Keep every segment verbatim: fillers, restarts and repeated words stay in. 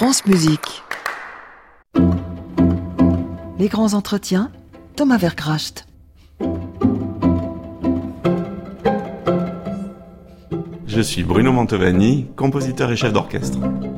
France Musique. Les grands entretiens, Thomas Vergracht. Je suis Bruno Mantovani, compositeur et chef d'orchestre.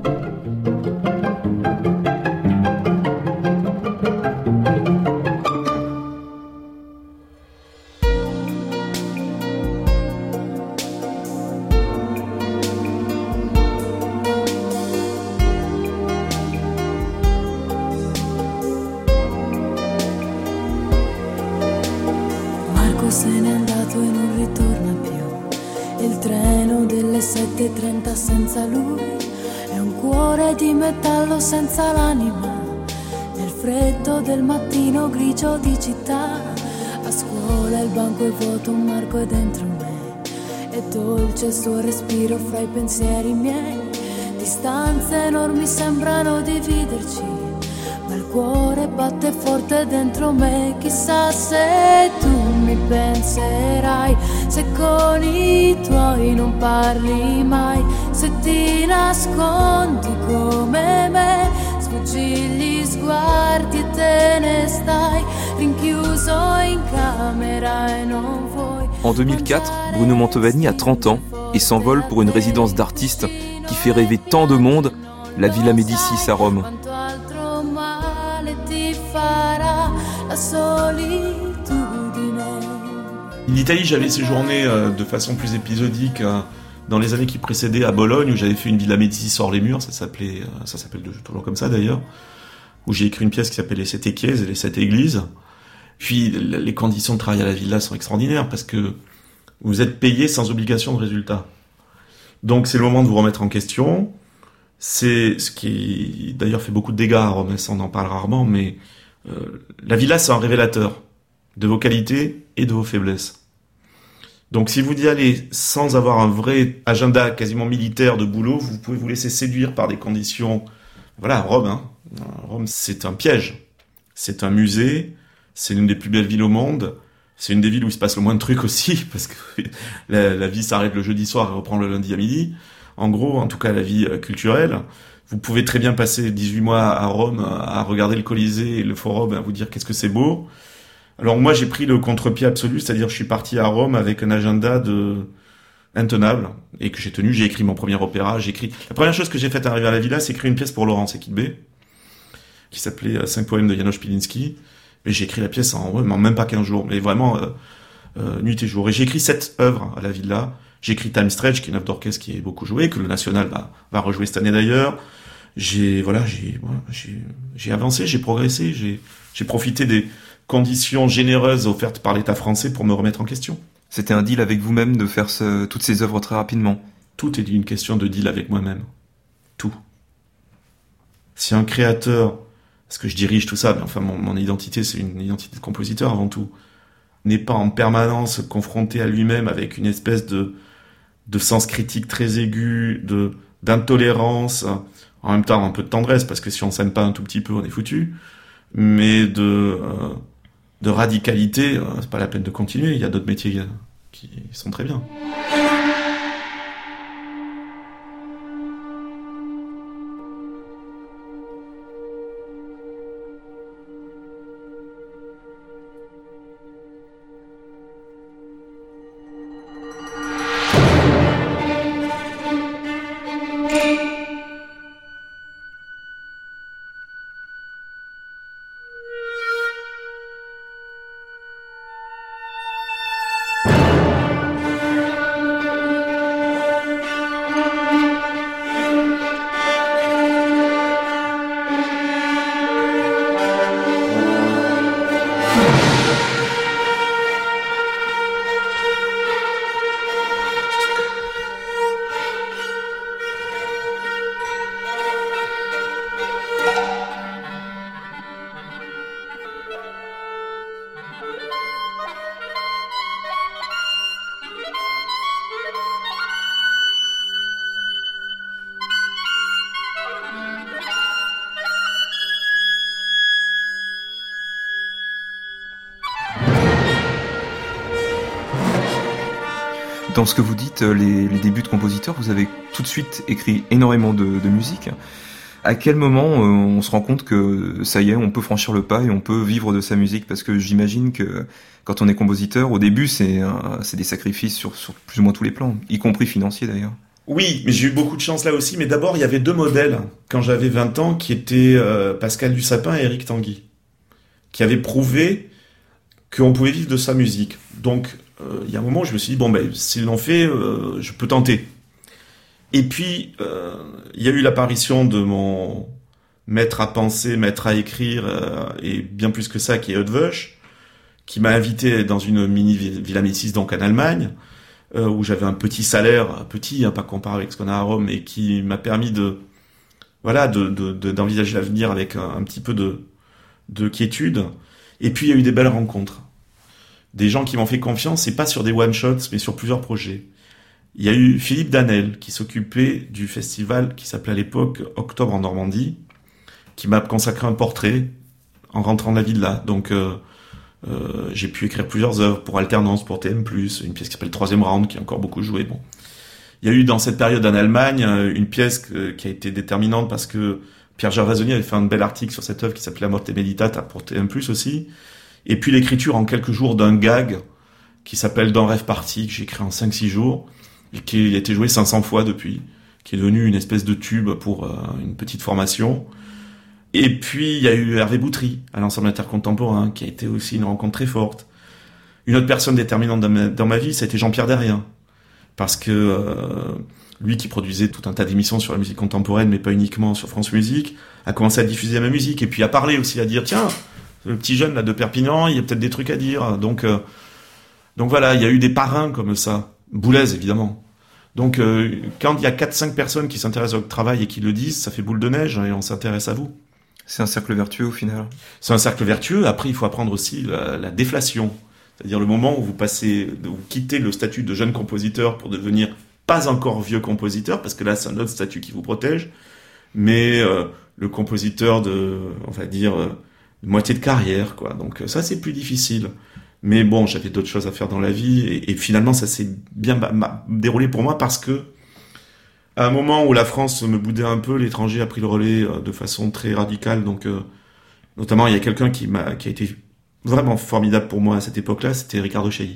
Se n'è andato e non ritorna più. Il treno delle sette e trenta senza lui è un cuore di metallo senza l'anima. Nel freddo del mattino grigio di città, a scuola il banco è vuoto, un marco è dentro me. È dolce il suo respiro fra i pensieri miei. Distanze enormi sembrano dividerci, ma il cuore batte forte dentro me. Chissà se tu mi penserai, se con i tuoi non parli mai, se ti nascondi come me, sfuggi gli sguardi e te ne stai rinchiuso in camera e non vuoi. En deux mille quatre, Bruno Mantovani a trente ans et s'envole pour une résidence d'artiste qui fait rêver tant de monde, la Villa Médicis à Rome. En Italie, j'avais séjourné euh, de façon plus épisodique euh, dans les années qui précédaient à Bologne, où j'avais fait une Villa Médicis hors les murs, ça s'appelait, euh, ça s'appelle toujours comme ça d'ailleurs, où j'ai écrit une pièce qui s'appelle Les Sept Chiese et les Sept Églises. Puis les conditions de travail à la Villa sont extraordinaires parce que vous êtes payé sans obligation de résultat. Donc c'est le moment de vous remettre en question. C'est ce qui d'ailleurs fait beaucoup de dégâts à Rome, ça on en parle rarement, mais euh, la Villa c'est un révélateur de vos qualités et de vos faiblesses. Donc si vous y allez sans avoir un vrai agenda quasiment militaire de boulot, vous pouvez vous laisser séduire par des conditions... Voilà, Rome, hein. Rome c'est un piège. C'est un musée, c'est l'une des plus belles villes au monde, c'est une des villes où il se passe le moins de trucs aussi, parce que la, la vie s'arrête le jeudi soir et reprend le lundi à midi. En gros, en tout cas la vie culturelle. Vous pouvez très bien passer dix-huit mois à Rome à regarder le Colisée et le Forum, à vous dire qu'est-ce que c'est beau. Alors moi j'ai pris le contre-pied absolu, c'est-à-dire je suis parti à Rome avec un agenda de intenable et que j'ai tenu. J'ai écrit mon premier opéra, j'ai écrit... La première chose que j'ai faite à arriver à la Villa, c'est écrire une pièce pour Laurence Equitbé, qui s'appelait Cinq poèmes de Janusz Pilinski. Et j'ai écrit la pièce en, ouais, en même pas quinze jours, mais vraiment euh, euh, nuit et jour. Et j'ai écrit sept œuvres à la Villa. J'ai écrit Time Stretch, qui est une œuvre d'orchestre qui est beaucoup jouée, que le National va, va rejouer cette année d'ailleurs. J'ai, voilà, j'ai, voilà, j'ai, j'ai avancé, j'ai progressé, j'ai, j'ai profité des conditions généreuses offertes par l'État français pour me remettre en question. C'était un deal avec vous-même de faire ce, toutes ces œuvres très rapidement. Tout est une question de deal avec moi-même. Tout. Si un créateur, parce que je dirige tout ça, mais enfin mon, mon identité c'est une identité de compositeur avant tout, n'est pas en permanence confronté à lui-même avec une espèce de, de sens critique très aigu, de, d'intolérance, en même temps un peu de tendresse, parce que si on s'aime pas un tout petit peu, on est foutu, mais de, euh, de radicalité, euh, c'est pas la peine de continuer, il y a d'autres métiers euh, qui sont très bien. Dans ce que vous dites, les, les débuts de compositeur, vous avez tout de suite écrit énormément de, de musique. À quel moment euh, on se rend compte que ça y est, on peut franchir le pas et on peut vivre de sa musique? Parce que j'imagine que quand on est compositeur, au début, c'est, un, c'est des sacrifices sur, sur plus ou moins tous les plans, y compris financiers d'ailleurs. Oui, mais j'ai eu beaucoup de chance là aussi. Mais d'abord, il y avait deux modèles quand j'avais vingt ans qui étaient euh, Pascal Dussapin et Éric Tanguy, qui avaient prouvé qu'on pouvait vivre de sa musique. Donc, euh, il y a un moment où je me suis dit, bon, ben, s'ils l'ont fait, euh, je peux tenter. Et puis, euh, il y a eu l'apparition de mon maître à penser, maître à écrire, euh, et bien plus que ça, qui est Eötvös, qui m'a invité dans une mini Villa Médicis, donc en Allemagne, euh, où j'avais un petit salaire, petit, hein, pas comparé avec ce qu'on a à Rome, et qui m'a permis de, voilà, de, de, de d'envisager l'avenir avec un, un petit peu de, de quiétude. Et puis, il y a eu des belles rencontres. Des gens qui m'ont fait confiance, et pas sur des one-shots, mais sur plusieurs projets. Il y a eu Philippe Danel, qui s'occupait du festival qui s'appelait à l'époque Octobre en Normandie, qui m'a consacré un portrait en rentrant de la ville-là. Donc, euh, euh, j'ai pu écrire plusieurs œuvres pour Alternance, pour T M plus, une pièce qui s'appelle Troisième Round, qui a encore beaucoup joué. Bon. Il y a eu dans cette période en Allemagne une pièce qui a été déterminante parce que Pierre Gervasoni avait fait un bel article sur cette œuvre qui s'appelait Morte Meditata pour T M plus aussi. Et puis l'écriture en quelques jours d'un gag qui s'appelle Dans Rêve Parti, que j'ai écrit en cinq six jours. Et qui a été joué cinq cents fois depuis, qui est devenu une espèce de tube pour euh, une petite formation. Et puis, il y a eu Hervé Boutry, à l'ensemble intercontemporain, qui a été aussi une rencontre très forte. Une autre personne déterminante dans ma, dans ma vie, ça a été Jean-Pierre Derrien. Parce que euh, lui, qui produisait tout un tas d'émissions sur la musique contemporaine, mais pas uniquement sur France Musique, a commencé à diffuser ma musique, et puis à parler aussi, à dire, tiens, le petit jeune là de Perpignan, il y a peut-être des trucs à dire. Donc, euh, donc voilà, il y a eu des parrains comme ça. Boulez, évidemment. Donc, euh, quand il y a quatre cinq personnes qui s'intéressent au travail et qui le disent, ça fait boule de neige et on s'intéresse à vous. C'est un cercle vertueux au final. C'est un cercle vertueux. Après, il faut apprendre aussi la, la déflation. C'est-à-dire le moment où vous passez, où vous quittez le statut de jeune compositeur pour devenir pas encore vieux compositeur, parce que là, c'est un autre statut qui vous protège, mais euh, le compositeur de, on va dire, euh, de moitié de carrière, quoi. Donc ça, c'est plus difficile. Mais bon, j'avais d'autres choses à faire dans la vie, et, et finalement, ça s'est bien bah, bah, déroulé pour moi parce que, à un moment où la France me boudait un peu, l'étranger a pris le relais euh, de façon très radicale. Donc, euh, notamment, il y a quelqu'un qui m'a, qui a été vraiment formidable pour moi à cette époque-là, c'était Riccardo Chailly,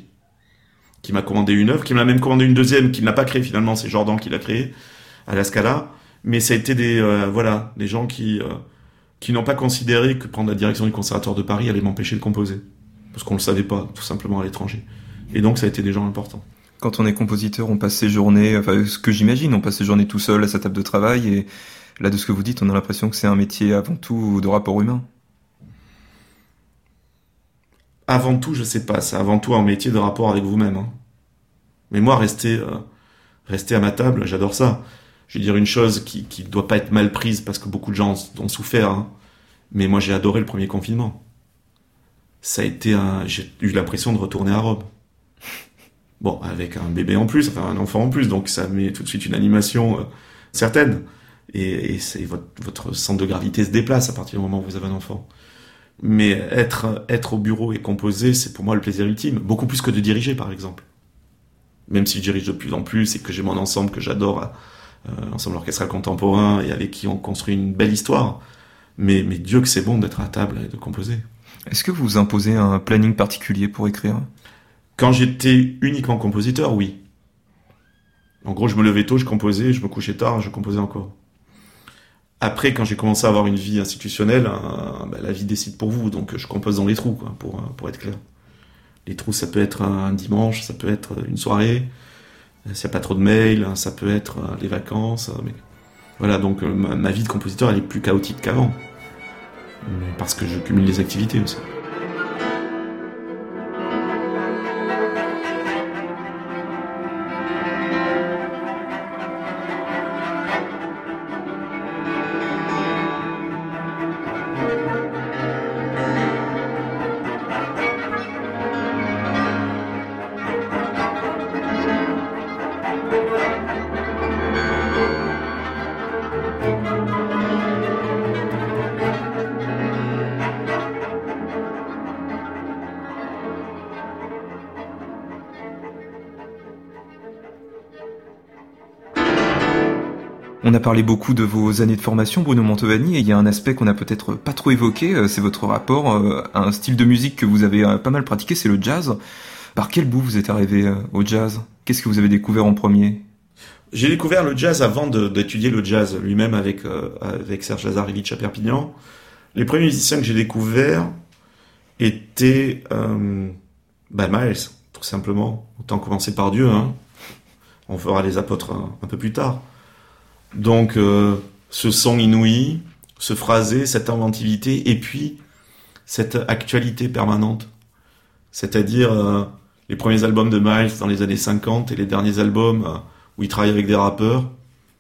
qui m'a commandé une œuvre, qui m'a même commandé une deuxième, qu'il n'a pas créée finalement, c'est Jordan qui l'a créée à la Scala. Mais ça a été des, euh, voilà, des gens qui, euh, qui n'ont pas considéré que prendre la direction du Conservatoire de Paris allait m'empêcher de composer. Parce qu'on le savait pas, tout simplement à l'étranger. Et donc, ça a été des gens importants. Quand on est compositeur, on passe ses journées, enfin, ce que j'imagine, on passe ses journées tout seul à sa table de travail, et là, de ce que vous dites, on a l'impression que c'est un métier avant tout de rapport humain. Avant tout, je sais pas, c'est avant tout un métier de rapport avec vous-même. Hein. Mais moi, rester, euh, rester à ma table, j'adore ça. Je vais dire une chose qui, qui doit pas être mal prise, parce que beaucoup de gens ont souffert, hein. Mais moi, j'ai adoré le premier confinement. Ça a été un, j'ai eu l'impression de retourner à Rome. Bon, avec un bébé en plus, enfin un enfant en plus, donc ça met tout de suite une animation euh, certaine. Et, et c'est votre, votre centre de gravité se déplace à partir du moment où vous avez un enfant. Mais être, être au bureau et composer, c'est pour moi le plaisir ultime. Beaucoup plus que de diriger, par exemple. Même si je dirige de plus en plus et que j'ai mon ensemble que j'adore, euh, l'ensemble orchestral contemporain, et avec qui on construit une belle histoire. Mais, mais Dieu que c'est bon d'être à table et de composer. Est-ce que vous vous imposez un planning particulier pour écrire ? Quand j'étais uniquement compositeur, oui. En gros, je me levais tôt, je composais, je me couchais tard, je composais encore. Après, quand j'ai commencé à avoir une vie institutionnelle, euh, bah, la vie décide pour vous, donc je compose dans les trous, quoi, pour, pour être clair. Les trous, ça peut être un dimanche, ça peut être une soirée, s'il n'y a pas trop de mails, ça peut être les vacances. Mais... Voilà, donc ma, ma vie de compositeur, elle est plus chaotique qu'avant. Parce que je cumule les activités aussi. On a parlé beaucoup de vos années de formation, Bruno Mantovani, et il y a un aspect qu'on a peut-être pas trop évoqué, c'est votre rapport à un style de musique que vous avez pas mal pratiqué, c'est le jazz. Par quel bout vous êtes arrivé au jazz ? Qu'est-ce que vous avez découvert en premier ? J'ai découvert le jazz avant de, d'étudier le jazz lui-même avec, euh, avec Serge Lazarevitch à Perpignan. Les premiers musiciens que j'ai découverts étaient euh, bah Miles, tout simplement. Autant commencer par Dieu, hein. On fera les apôtres un, un peu plus tard. Donc, euh, ce son inouï, ce phrasé, cette inventivité, et puis cette actualité permanente. C'est-à-dire euh, les premiers albums de Miles dans les années cinquante et les derniers albums euh, où il travaille avec des rappeurs.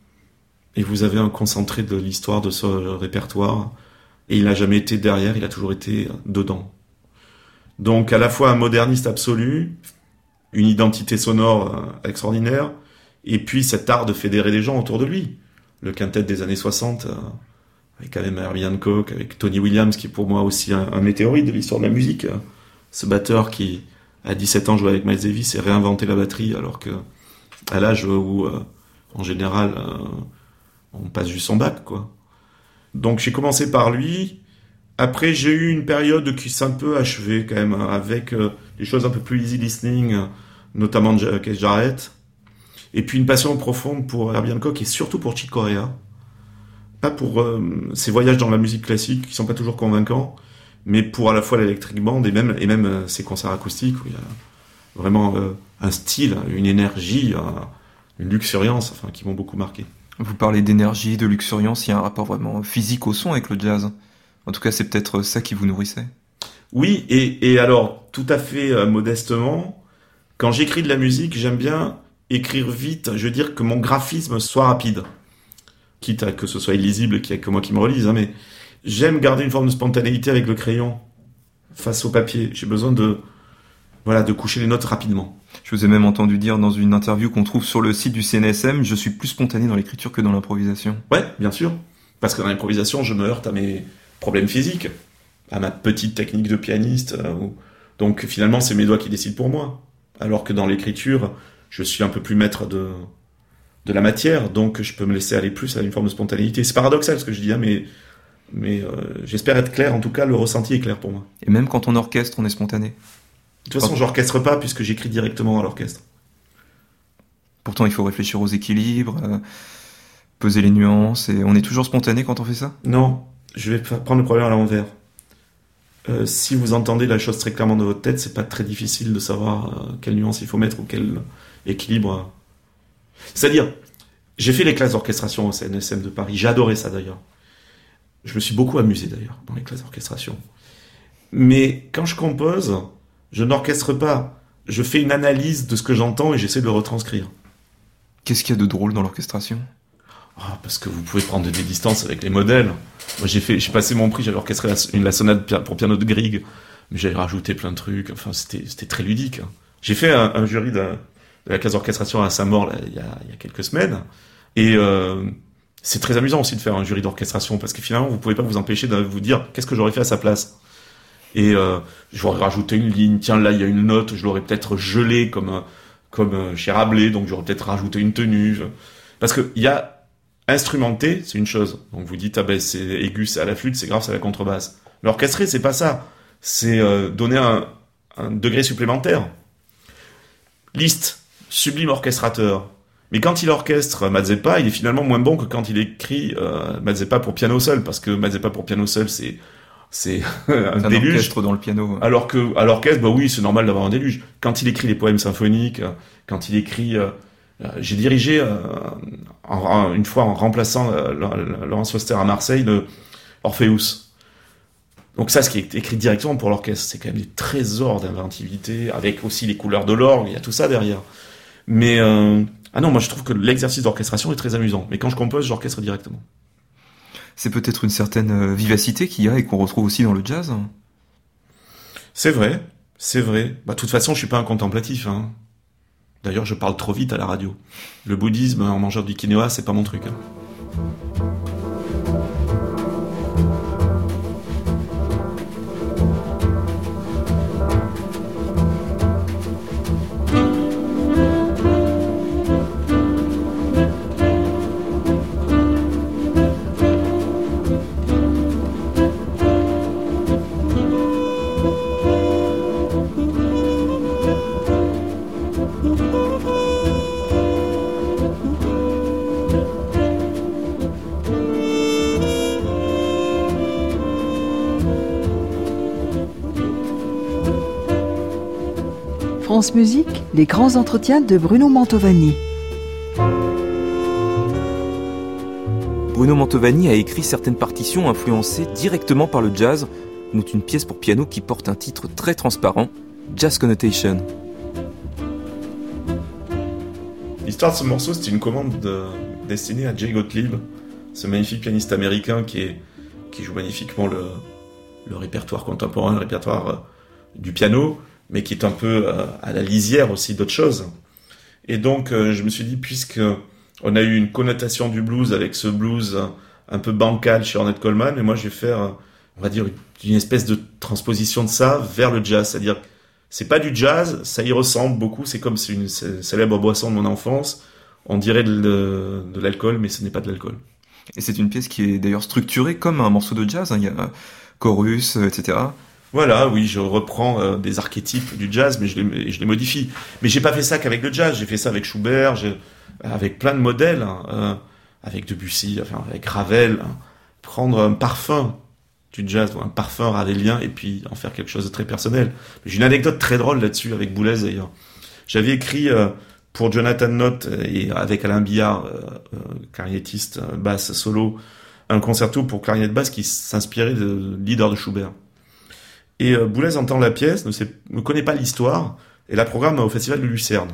Et vous avez un concentré de l'histoire de ce répertoire. Et il n'a jamais été derrière, il a toujours été dedans. Donc, à la fois un moderniste absolu, une identité sonore euh, extraordinaire, et puis cet art de fédérer les gens autour de lui. Le quintet des années soixante, euh, avec quand même Herbie Hancock, avec Tony Williams, qui est pour moi aussi un, un météorite de l'histoire de la musique. Ce batteur qui, à dix-sept ans, jouait avec Miles Davis et réinventait la batterie, alors que à l'âge où, euh, en général, euh, on passe juste son bac, quoi. Donc j'ai commencé par lui. Après, j'ai eu une période qui s'est un peu achevée, quand même, avec euh, des choses un peu plus easy listening, notamment de Keith Jarrett. Et puis une passion profonde pour Herbie Hancock et surtout pour Chick Corea. Pas pour euh, ses voyages dans la musique classique qui sont pas toujours convaincants, mais pour à la fois l'Electric Band et même, et même euh, ses concerts acoustiques où il y a vraiment euh, un style, une énergie, euh, une luxuriance, enfin, qui m'ont beaucoup marqué. Vous parlez d'énergie, de luxuriance, il y a un rapport vraiment physique au son avec le jazz. En tout cas, c'est peut-être ça qui vous nourrissait. Oui, et, et alors, tout à fait euh, modestement, quand j'écris de la musique, j'aime bien écrire vite, je veux dire que mon graphisme soit rapide. Quitte à que ce soit illisible, qu'il n'y ait que moi qui me relise, hein, mais j'aime garder une forme de spontanéité avec le crayon face au papier. J'ai besoin de, voilà, de coucher les notes rapidement. Je vous ai même entendu dire dans une interview qu'on trouve sur le site du C N S M, je suis plus spontané dans l'écriture que dans l'improvisation. Ouais, bien sûr. Parce que dans l'improvisation, je me heurte à mes problèmes physiques, à ma petite technique de pianiste. Euh, où... Donc finalement, c'est mes doigts qui décident pour moi. Alors que dans l'écriture, je suis un peu plus maître de, de la matière, donc je peux me laisser aller plus à une forme de spontanéité. C'est paradoxal ce que je dis, hein, mais, mais euh, j'espère être clair. En tout cas, le ressenti est clair pour moi. Et même quand on orchestre, on est spontané. De toute façon, je n'orchestre pas puisque j'écris directement à l'orchestre. Pourtant, il faut réfléchir aux équilibres, euh, peser les nuances, et on est toujours spontané quand on fait ça ? Non, je vais prendre le problème à l'envers. Euh, si vous entendez la chose très clairement de votre tête, c'est pas très difficile de savoir euh, quelle nuance il faut mettre ou quel équilibre. C'est-à-dire, j'ai fait les classes d'orchestration au C N S M de Paris, j'ai adoré ça d'ailleurs. Je me suis beaucoup amusé d'ailleurs dans les classes d'orchestration. Mais quand je compose, je n'orchestre pas. Je fais une analyse de ce que j'entends et j'essaie de le retranscrire. Qu'est-ce qu'il y a de drôle dans l'orchestration ? Ah, parce que vous pouvez prendre des distances avec les modèles. Moi, j'ai fait, j'ai passé mon prix, j'avais orchestré la, une, la sonate pour piano de Grieg, mais j'avais rajouté plein de trucs. Enfin, c'était, c'était très ludique. J'ai fait un, un jury de, de la classe d'orchestration à Saint-Maur là, il, y a, il y a quelques semaines, et euh, c'est très amusant aussi de faire un jury d'orchestration parce que finalement, vous pouvez pas vous empêcher de vous dire qu'est-ce que j'aurais fait à sa place. Et euh, j'aurais rajouté une ligne. Tiens, là, il y a une note, je l'aurais peut-être gelée comme comme chez Rabelais, donc j'aurais peut-être rajouté une tenue. Parce que il y a instrumenté, c'est une chose. Donc vous dites, ah ben c'est aigu, c'est à la flûte, c'est grave, c'est à la contrebasse. Mais orchestré, c'est pas ça. C'est euh, donner un, un degré supplémentaire. Liszt, sublime orchestrateur. Mais quand il orchestre Mazeppa, il est finalement moins bon que quand il écrit euh, Mazeppa pour piano seul, parce que Mazeppa pour piano seul, c'est c'est un, un déluge. Orchestre dans le piano. Alors que à l'orchestre, bah oui, c'est normal d'avoir un déluge. Quand il écrit les poèmes symphoniques, quand il écrit euh, j'ai dirigé euh, en, en, une fois en remplaçant euh, Laurence Foster à Marseille le Orpheus. Donc ça, ce qui est écrit directement pour l'orchestre, c'est quand même des trésors d'inventivité, avec aussi les couleurs de l'orgue, il y a tout ça derrière. Mais euh, ah non, moi je trouve que l'exercice d'orchestration est très amusant. Mais quand je compose, j'orchestre directement. C'est peut-être une certaine vivacité qu'il y a et qu'on retrouve aussi dans le jazz. C'est vrai, c'est vrai. Bah, de toute façon, je suis pas un contemplatif, hein. D'ailleurs, je parle trop vite à la radio. Le bouddhisme en mangeant du quinoa, c'est pas mon truc, hein. France Musique, les grands entretiens de Bruno Mantovani. Bruno Mantovani a écrit certaines partitions influencées directement par le jazz, note une pièce pour piano qui porte un titre très transparent, Jazz Connotation. L'histoire de ce morceau, c'était une commande de, destinée à Jay Gottlieb, ce magnifique pianiste américain qui, est, qui joue magnifiquement le, le répertoire contemporain, le répertoire euh, du piano, mais qui est un peu euh, à la lisière aussi d'autres choses. Et donc, euh, je me suis dit, puisque on a eu une connotation du blues avec ce blues un peu bancal chez Ornette Coleman, et moi, je vais faire, on va dire, une espèce de transposition de ça vers le jazz. C'est-à-dire, c'est pas du jazz, ça y ressemble beaucoup, c'est comme c'est une célèbre boisson de mon enfance. On dirait de, de l'alcool, mais ce n'est pas de l'alcool. Et c'est une pièce qui est d'ailleurs structurée comme un morceau de jazz, hein. Il y a chorus, et cetera. Voilà, oui, je reprends euh, des archétypes du jazz, mais je les, je les modifie. Mais j'ai pas fait ça qu'avec le jazz, j'ai fait ça avec Schubert, j'ai, avec plein de modèles, hein, euh, avec Debussy, enfin, avec Ravel. Hein, prendre un parfum du jazz, un parfum ravelien, et puis en faire quelque chose de très personnel. J'ai une anecdote très drôle là-dessus, avec Boulez d'ailleurs. J'avais écrit euh, pour Jonathan Nott, et avec Alain Billard, euh, euh, clarinettiste, euh, basse, solo, un concerto pour clarinette basse qui s'inspirait de leader de Schubert. Et euh, Boulez entend la pièce, ne, sait, ne connaît pas l'histoire, et la programme au festival de Lucerne.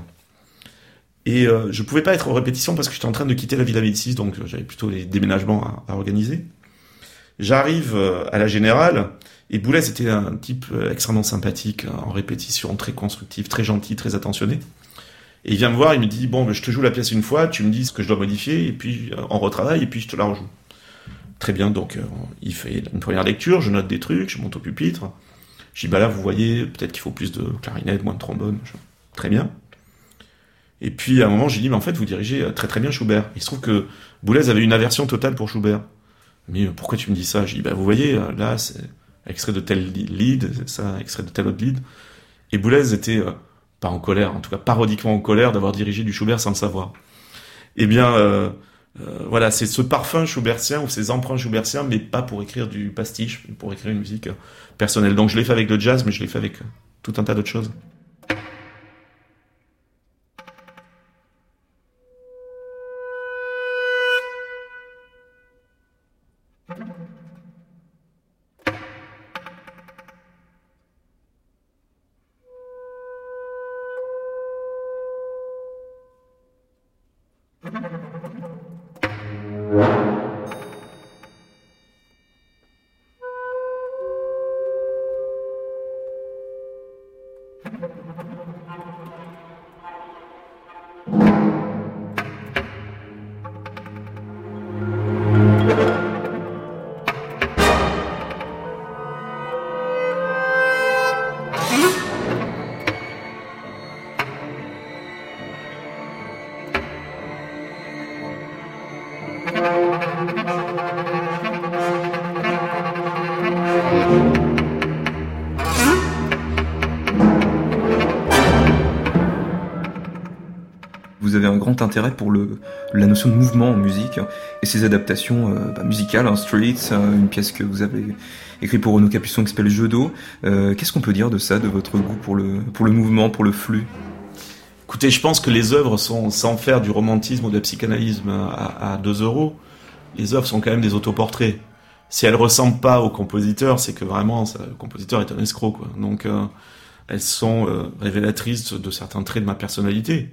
Et euh, je pouvais pas être en répétition parce que j'étais en train de quitter la Villa Médicis, donc euh, j'avais plutôt les déménagements à, à organiser. J'arrive euh, à la Générale, et Boulez était un type euh, extrêmement sympathique, en répétition, très constructif, très gentil, très attentionné. Et il vient me voir, il me dit, bon, ben, je te joue la pièce une fois, tu me dis ce que je dois modifier, et puis euh, on retravaille, et puis je te la rejoue. Très bien, donc euh, il fait une première lecture, je note des trucs, je monte au pupitre. Je dis, bah là, vous voyez, peut-être qu'il faut plus de clarinette, moins de trombone. Je... Très bien. Et puis, à un moment, j'ai dit, mais en fait, vous dirigez très très bien Schubert. Il se trouve que Boulez avait une aversion totale pour Schubert. Mais pourquoi tu me dis ça? Je dis, bah vous voyez, là, c'est extrait de tel lead, c'est ça, extrait de tel autre lead. Et Boulez était, euh, pas en colère, en tout cas parodiquement en colère d'avoir dirigé du Schubert sans le savoir. Eh bien, euh, euh, voilà, c'est ce parfum schubertien ou ces emprunts schubertiens, mais pas pour écrire du pastiche, mais pour écrire une musique euh, personnelle. Donc je l'ai fait avec le jazz, mais je l'ai fait avec euh, tout un tas d'autres choses. Vous avez un grand intérêt pour le, la notion de mouvement en musique et ses adaptations euh, bah, musicales, hein, Streets, euh, une pièce que vous avez écrite pour Renaud Capuçon qui s'appelle Jeu d'eau. Euh, qu'est-ce qu'on peut dire de ça, de votre goût pour le, pour le mouvement, pour le flux? Écoutez, je pense que les œuvres sont, sans faire du romantisme ou de la psychanalyse à, à deux euros, les œuvres sont quand même des autoportraits. Si elles ressemblent pas au compositeur, c'est que vraiment, ça, le compositeur est un escroc, quoi. Donc, euh, elles sont euh, révélatrices de certains traits de ma personnalité.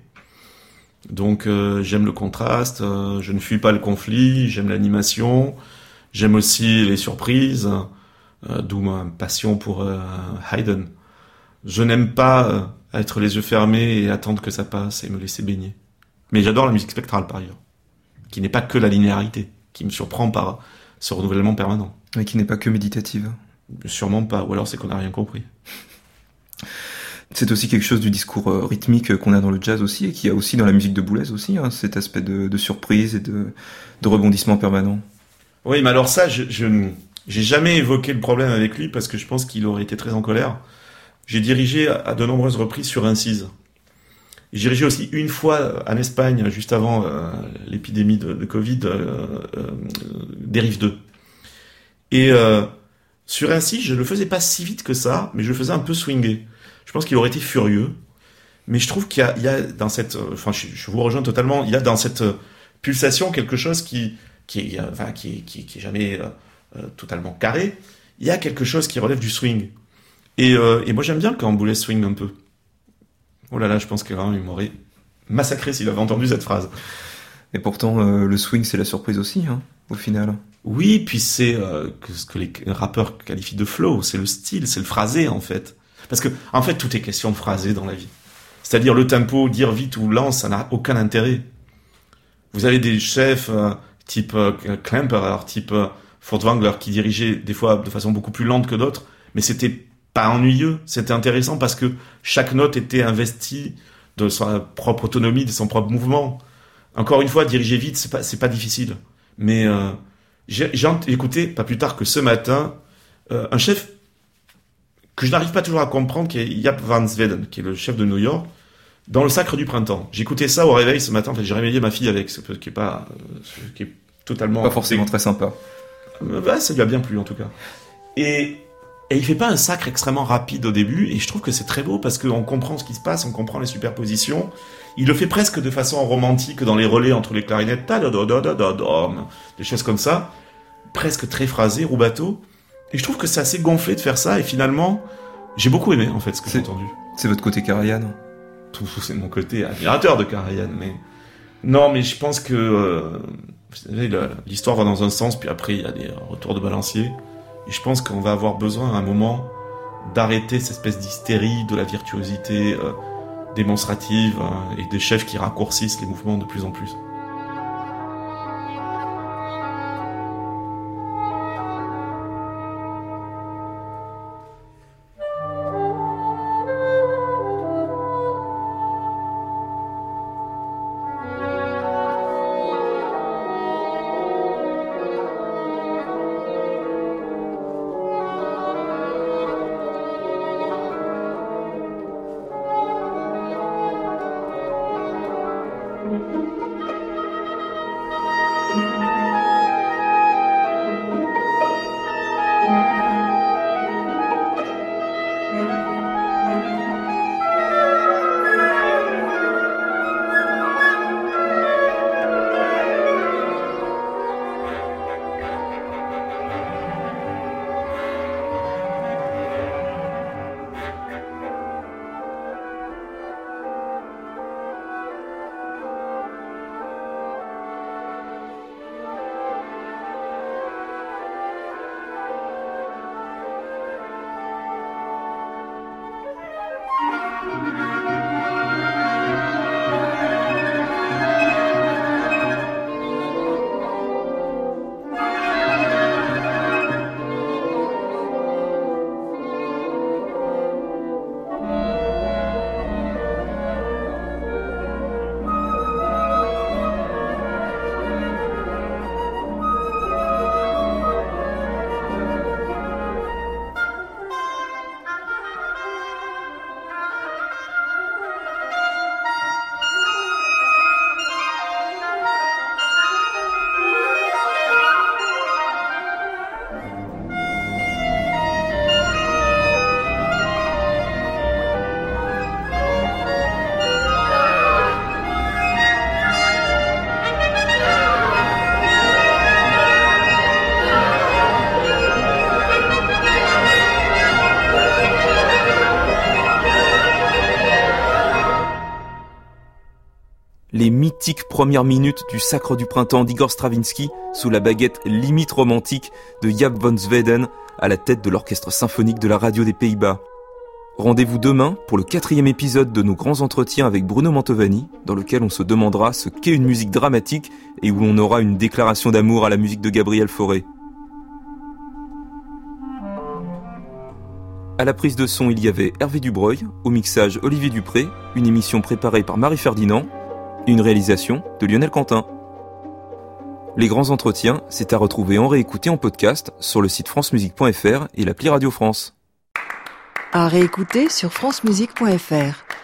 Donc euh, j'aime le contraste, euh, je ne fuis pas le conflit, j'aime l'animation, j'aime aussi les surprises, euh, d'où ma passion pour euh, Haydn. Je n'aime pas euh, être les yeux fermés et attendre que ça passe et me laisser baigner. Mais j'adore la musique spectrale par ailleurs, qui n'est pas que la linéarité, qui me surprend par ce renouvellement permanent. Et qui n'est pas que méditative. Sûrement pas, ou alors c'est qu'on n'a rien compris. C'est aussi quelque chose du discours euh, rythmique qu'on a dans le jazz aussi, et qu'il y a aussi dans la musique de Boulez aussi, hein, cet aspect de, de surprise et de, de rebondissement permanent. Oui, mais alors ça, je, je j'ai jamais évoqué le problème avec lui parce que je pense qu'il aurait été très en colère. J'ai dirigé à de nombreuses reprises sur Incise. J'ai dirigé aussi une fois en Espagne, juste avant euh, l'épidémie de, de Covid, euh, euh, Dérive deux. Et euh, sur Incise, je le faisais pas si vite que ça, mais je le faisais un peu swinguer. Je pense qu'il aurait été furieux. mais je trouve qu'il y a, il y a dans cette, enfin, je, je vous rejoins totalement, il y a dans cette pulsation quelque chose qui, qui est, enfin, qui, qui, qui est jamais euh, totalement carré. Il y a quelque chose qui relève du swing. Et, euh, et moi, j'aime bien quand Boulez swing un peu. Oh là là, je pense qu'il m'aurait massacré s'il avait entendu cette phrase. Et pourtant, euh, le swing, c'est la surprise aussi, hein, au final. Oui, puis c'est euh, que, ce que les rappeurs qualifient de flow, c'est le style, c'est le phrasé, en fait. Parce que, en fait, tout est question de phrasé dans la vie. C'est-à-dire le tempo, dire vite ou lent, ça n'a aucun intérêt. Vous avez des chefs euh, type euh, Klemper, alors type euh, Furtwängler, qui dirigeaient des fois de façon beaucoup plus lente que d'autres, mais c'était pas ennuyeux, c'était intéressant parce que chaque note était investie de sa propre autonomie, de son propre mouvement. Encore une fois, diriger vite, c'est pas, c'est pas difficile. Mais euh, j'ai, j'ai écouté, pas plus tard que ce matin, euh, un chef que je n'arrive pas toujours à comprendre, qui est Jaap van Zweden, qui est le chef de New York, dans Le Sacre du Printemps. J'écoutais ça au réveil ce matin, en fait, j'ai réveillé ma fille avec, ce qui est pas, euh, qui est totalement... Pas forcément très sympa. Euh, bah, ça lui a bien plu, en tout cas. Et... Et il fait pas un sacre extrêmement rapide au début, et je trouve que c'est très beau parce qu'on comprend ce qui se passe, on comprend les superpositions. Il le fait presque de façon romantique dans les relais entre les clarinettes, des choses comme ça, presque très phrasé, rubato. Et je trouve que c'est assez gonflé de faire ça, et finalement, j'ai beaucoup aimé en fait ce que j'ai entendu. C'est votre côté Karajan. Tout, c'est mon côté admirateur de Karajan, mais non, mais je pense que euh, vous savez, l'histoire va dans un sens, puis après il y a des retours de balancier. Et je pense qu'on va avoir besoin à un moment d'arrêter cette espèce d'hystérie de la virtuosité euh, démonstrative hein, et des chefs qui raccourcissent les mouvements de plus en plus. Les mythiques premières minutes du Sacre du Printemps d'Igor Stravinsky sous la baguette limite romantique de Jaap van Zweden à la tête de l'orchestre symphonique de la radio des Pays-Bas. Rendez-vous demain pour le quatrième épisode de nos grands entretiens avec Bruno Mantovani, dans lequel on se demandera ce qu'est une musique dramatique et où l'on aura une déclaration d'amour à la musique de Gabriel Fauré. À la prise de son, il y avait Hervé Dubreuil, au mixage Olivier Dupré, une émission préparée par Marie Ferdinand, et une réalisation de Lionel Quentin. Les grands entretiens, c'est à retrouver en réécouté en podcast sur le site francemusique point f r et l'appli Radio France. À réécouter sur francemusique point f r.